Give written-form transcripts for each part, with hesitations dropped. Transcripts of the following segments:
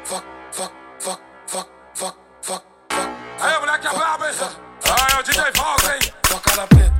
Aí, moleque é brabo, hein? Aí, é o DJ Volta, hein? Foca na preta.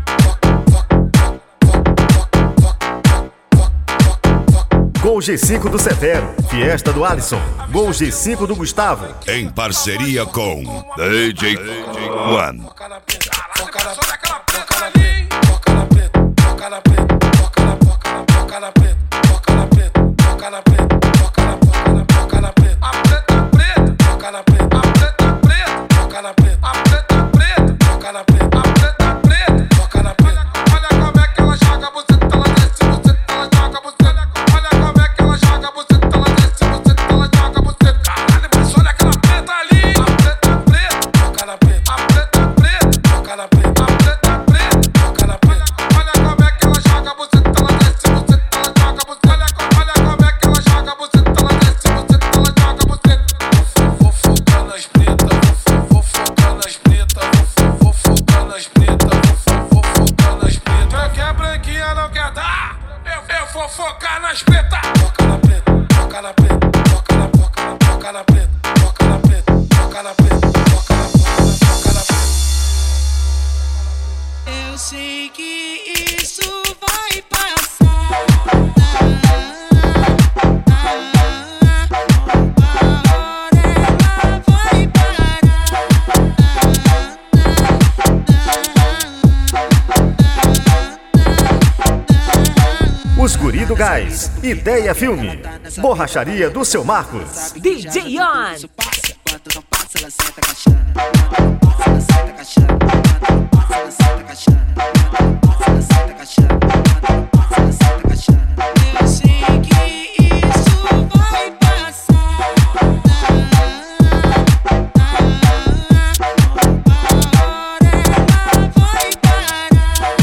Gol G5 do Severo, Fiesta do Alisson, Gol G5 do Gustavo. Em parceria com DJ One. Foca na preta. Caralho, passou daquela preta ali, hein? Foca na preta. Foca na preta. Foca na preta. Foca na preta. Foca na preta. Foca na preta. Foca na preta. A preta preta. Foca na preta. A preta preta. Foca na preta. A preta preta. Foca na preta. A preta preta. Foca na preta. Olha como é que ela joga, buceta, ela desce, buceta, ela joga, buceta. Olha como é que ela joga, buceta, ela desce, buceta, ela joga, buceta. Caralho, mas olha aquela preta ali. A preta preta. Foca na preta. A preta preta. Foca na preta. A preta preta. Foca na preta. Olha como é que ela joga, buceta, ela desce, buceta, ela joga, buceta. Olha como é que ela joga, buceta, ela desce, buceta, ela joga, buceta. Vou focar nas pretas. Vou focar nas pretas. Vou focar nas pretas. Vou focar nas pretas. Quem quer branquinha não quer dar? Eu vou focar nas pretas. Foca na preta. Foca na preta. Foca na preta. Foca na preta. Foca na preta. Foca na preta. Foca na preta. Eu sei que isso vai passar. Uma hora ela vai parar. Os Guri do Gás, Ideia Filme, Borracharia do Seu Marcos. DJ On. Isso passa, quando não passa, ela senta caixando. Quando não passa, ela senta caixando. Quando não passa, ela senta caixando. Quando não passa, ela senta caixando. Quando não passa, ela senta caixando. Eu sei que isso vai passar. Uma hora ela vai parar.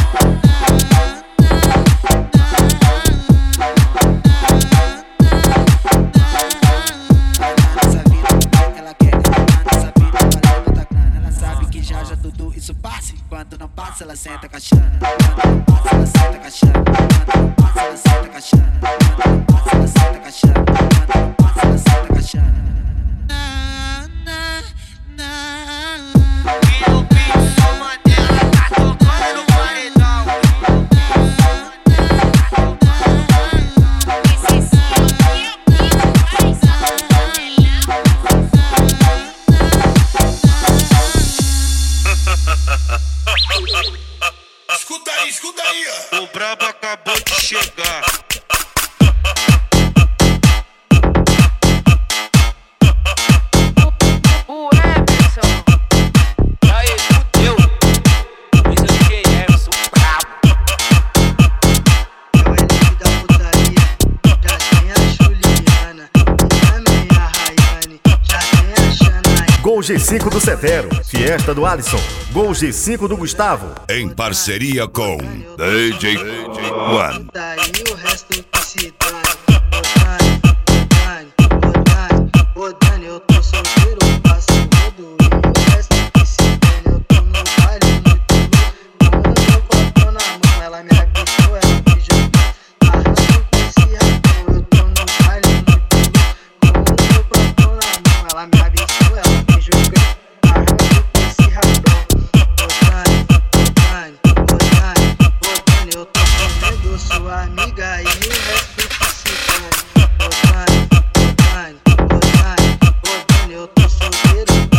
Nessa vida ela quer entrar nessa vida para levantar grana. Ela sabe que já tudo isso passa. Enquanto não passa, ela senta caixando. Quando não passa, ela senta caixando. Quando não passa, ela senta caixando. Quando não passa, ela senta caixando. Quando não passa, ela senta caixando. E o bicho Mandela tá tocando no paredão. Esse sim é o bicho Escuta aí, ó. O brabo acabou de chegar. O Emerson. Aí, fudeu. Esse é o DJ Emerson, brabo. É o elenco da putaria, já tem a Juliana e também a Rayane, já tem a Xanaí. Gol G5 do Severo, Fiesta do Alisson, Gol G5 do Gustavo. Em parceria com DJ One. Daí o resto que se dane. Ô Dani, eu tô solteiro, passo rodo. E o resto que se dane, eu tô no baile muito louco. Com o meu copo na mão, ela me avisou, ela me jogou. Arranjo com esse rapão, eu tô no baile muito louco. Com o meu copo na mão, ela me avisou, ela me jogou. Arranjo com esse rapão. Ô Dani, eu tô comendo sua amiga e o resto que se dane. Ô Dani, eu tô solteiro.